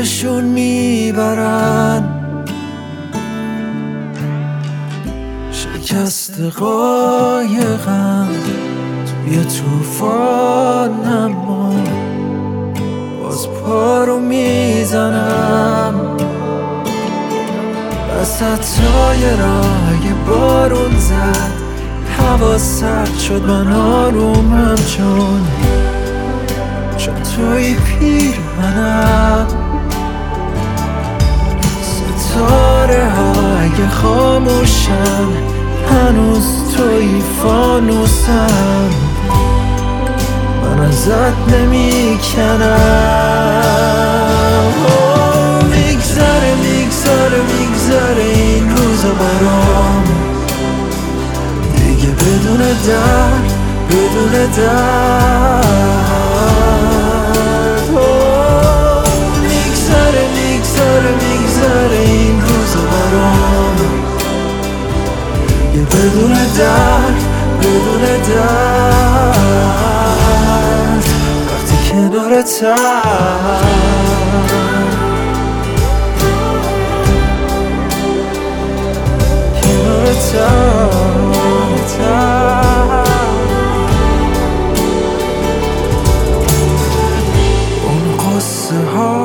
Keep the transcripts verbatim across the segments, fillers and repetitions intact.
یادشون میبرن شکست قایقم توی توفان، اما باز پا رو میزنم وسط تایرای بارون زد، هوا سرد شد من آرومم چون چون توی پیرهنم. ستاره های خاموشن هنوز توی فانوسم، من ازت نمیکنم. میگذره میگذره میگذره این روزا برام دیگه بدون درد بدون درد. میگذره میگذره میگذره این روزا برام یه بدون درد بدون درد. وقتی کنارتم اون قصه ها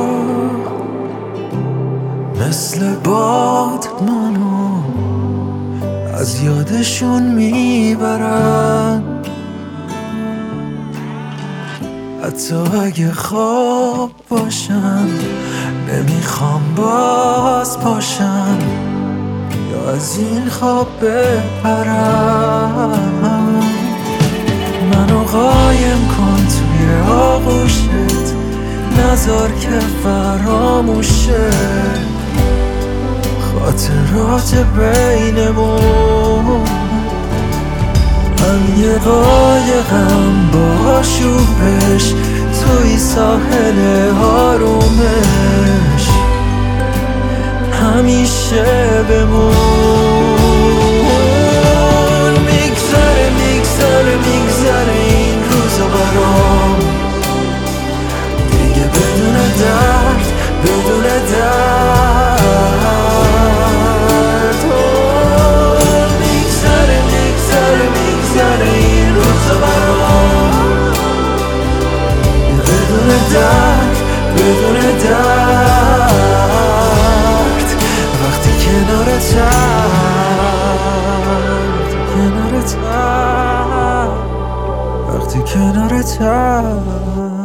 مثل باد منو از یادشون میبرن، حتی اگه خواب باشم نمیخوام باز باشم یا از این خواب بپرم. منو قایم کن توی آغوشت، نذار که فراموشه خاطرات بینمون. من یه قایقم با آشوبش توی ساحل آرومش همیشه بمون. میگذره میگذره میگذره این روزا برام دیگه بدون درد بدون درد. میگذره میگذره میگذره این روزا برام بدون درد بدون درد. وقتی کنارتم وقتی کنارتم